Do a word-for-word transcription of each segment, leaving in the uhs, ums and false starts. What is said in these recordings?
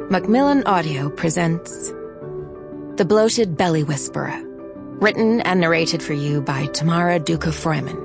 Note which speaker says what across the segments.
Speaker 1: Macmillan Audio presents The Bloated Belly Whisperer, written and narrated for you by Tamara Duca Freiman.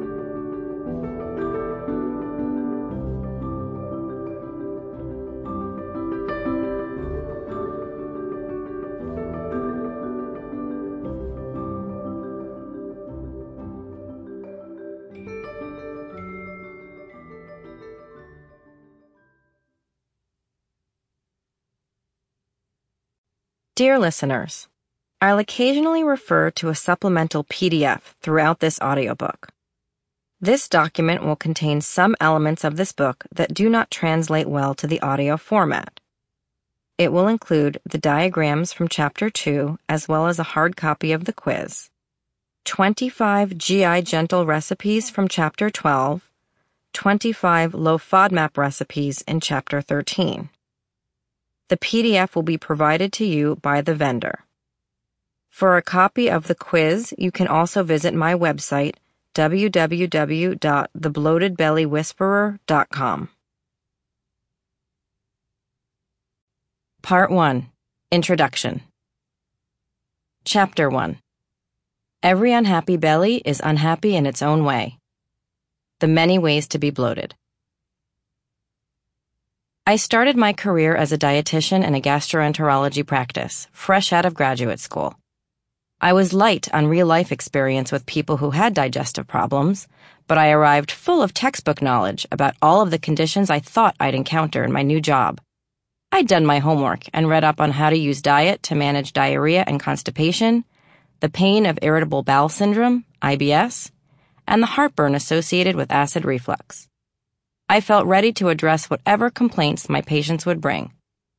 Speaker 2: Dear listeners, I'll occasionally refer to a supplemental P D F throughout this audiobook. This document will contain some elements of this book that do not translate well to the audio format. It will include the diagrams from Chapter two as well as a hard copy of the quiz, twenty-five G I Gentle recipes from Chapter twelve, twenty-five low FODMAP recipes in Chapter thirteen. The P D F will be provided to you by the vendor. For a copy of the quiz, you can also visit my website, w w w dot the bloated belly whisperer dot com. Part one. Introduction. Chapter one. Every unhappy belly is unhappy in its own way. The many ways to be bloated. I started my career as a dietitian in a gastroenterology practice, fresh out of graduate school. I was light on real-life experience with people who had digestive problems, but I arrived full of textbook knowledge about all of the conditions I thought I'd encounter in my new job. I'd done my homework and read up on how to use diet to manage diarrhea and constipation, the pain of irritable bowel syndrome, I B S, and the heartburn associated with acid reflux. I felt ready to address whatever complaints my patients would bring.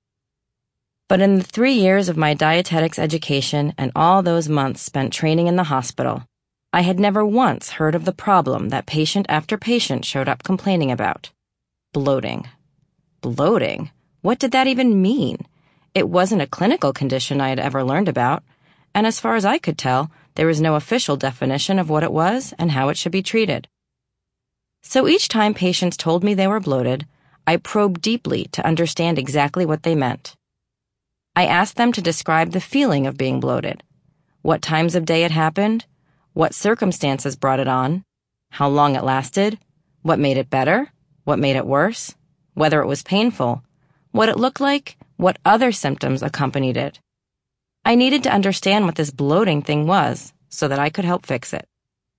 Speaker 2: But in the three years of my dietetics education and all those months spent training in the hospital, I had never once heard of the problem that patient after patient showed up complaining about. Bloating. Bloating? What did that even mean? It wasn't a clinical condition I had ever learned about, and as far as I could tell, there was no official definition of what it was and how it should be treated. So each time patients told me they were bloated, I probed deeply to understand exactly what they meant. I asked them to describe the feeling of being bloated, what times of day it happened, what circumstances brought it on, how long it lasted, what made it better, what made it worse, whether it was painful, what it looked like, what other symptoms accompanied it. I needed to understand what this bloating thing was so that I could help fix it.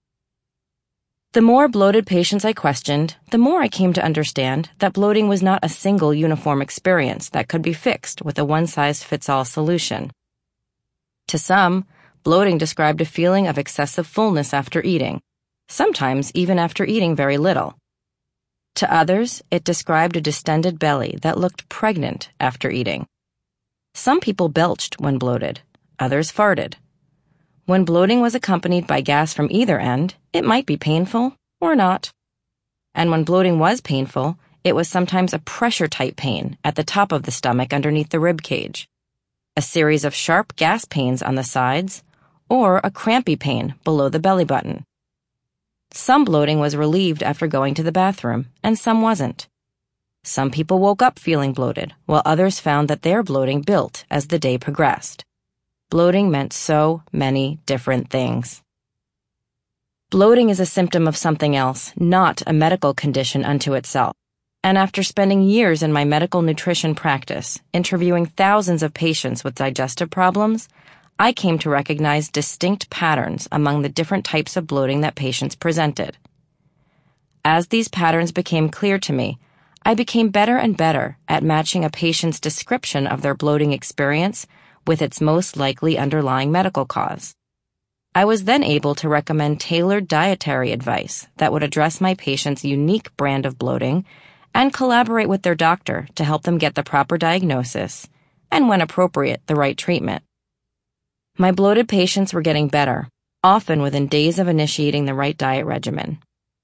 Speaker 2: The more bloated patients I questioned, the more I came to understand that bloating was not a single uniform experience that could be fixed with a one-size-fits-all solution. To some, bloating described a feeling of excessive fullness after eating, sometimes even after eating very little. To others, it described a distended belly that looked pregnant after eating. Some people belched when bloated, others farted. When bloating was accompanied by gas from either end, it might be painful or not. And when bloating was painful, it was sometimes a pressure-type pain at the top of the stomach underneath the rib cage, a series of sharp gas pains on the sides, or a crampy pain below the belly button. Some bloating was relieved after going to the bathroom, and some wasn't. Some people woke up feeling bloated, while others found that their bloating built as the day progressed. Bloating meant so many different things. Bloating is a symptom of something else, not a medical condition unto itself. And after spending years in my medical nutrition practice, interviewing thousands of patients with digestive problems, I came to recognize distinct patterns among the different types of bloating that patients presented. As these patterns became clear to me, I became better and better at matching a patient's description of their bloating experience with its most likely underlying medical cause. I was then able to recommend tailored dietary advice that would address my patient's unique brand of bloating and collaborate with their doctor to help them get the proper diagnosis and, when appropriate, the right treatment. My bloated patients were getting better, often within days of initiating the right diet regimen.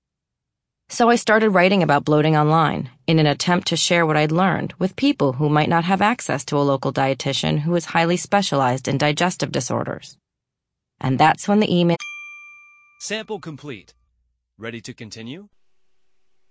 Speaker 2: So I started writing about bloating online in an attempt to share what I'd learned with people who might not have access to a local dietitian who is highly specialized in digestive disorders. And that's when the email...
Speaker 3: Sample complete. Ready to continue?